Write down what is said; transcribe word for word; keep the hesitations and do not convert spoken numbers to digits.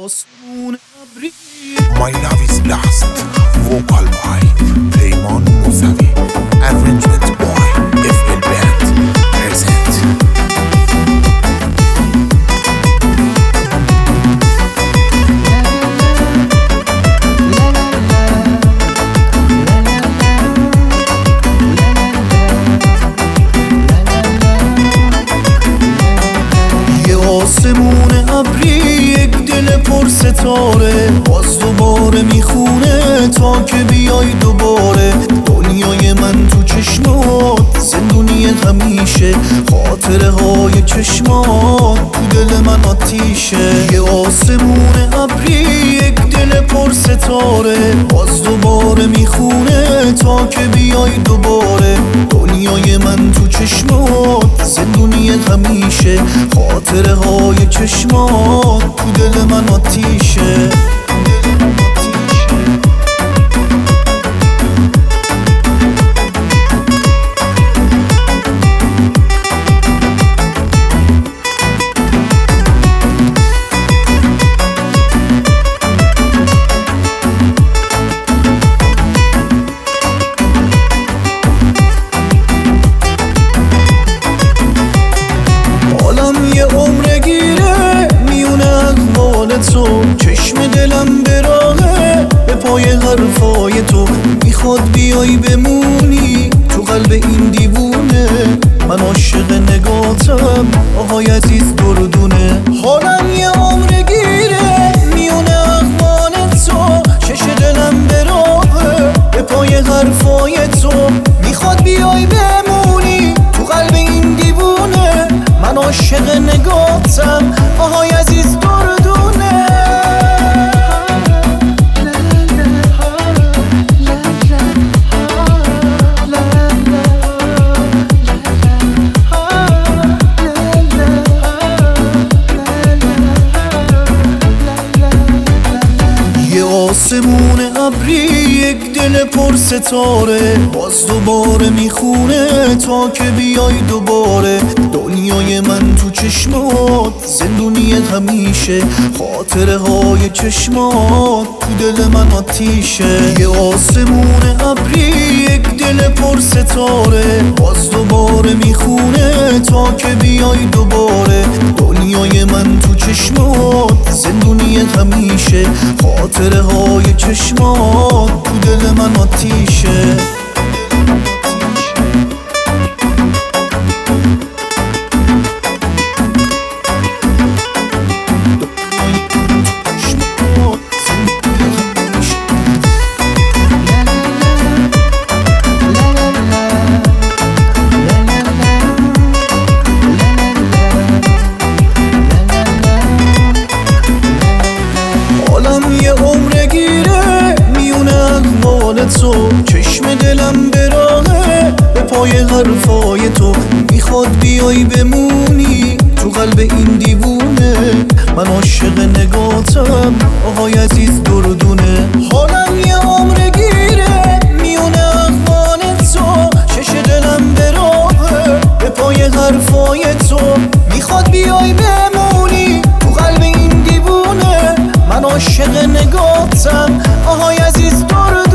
My love is lost. Vocal by Peyman Musavi. Arrangement by F L Band. Present. آسمون ابری یک دل پر ستاره باز دوباره میخونه تا که بیای دوباره. دنیای من تو چشمات زندونی همیشه، خاطره های چشمات تو دل من آتیشه. یه آسمون ابری یک دل پر ستاره باز دوباره میخونه تا که بیای دوباره. دنیای من تو چشمات زندونی همیشه، خاطره های چشمات تو دل من آتیشه. تو چشم دلم به راهه به پای حرفای تو، میخواد بیای بمونی تو قلب این دیوونه. من عاشق نگاتم آهای عزیز دردونه، حالم یه عمر گیره میونه اقوال تو. چش دلم به راهه به پای حرفای تو، میخواد بیای بمونی تو قلب این دیوونه. من عاشق نگاتم آهای عزیز دردونه. آسمون ابری یک دل پر ستاره باز دوباره میخونه تا که بیای دوباره. دنیای من تو چشمات زندونی همیشه، خاطره های چشمات تو دل من آتیشه. یه آسمون ابری یک دل پر ستاره باز دوباره میخونه تا که بیای دوباره. دنیای من تو چشمات زندونی همیشه، خاطره های چشمات تو دل من آتیشه. یه عمر گیره میونه اقوال تو، چشم دلم به راهه به پای حرفای تو، میخواد بیای بمونی تو قلب این دیوونه. من عاشق نگاتم آهای عزیز دردونه، حالم یه عمر گیره میونه اقوال تو. چش دلم به راهه به پای حرفای تو، میخواد بیای بمونی تو قلب این دیوونه. من عاشق نگاتم آهای عزیز دردونه.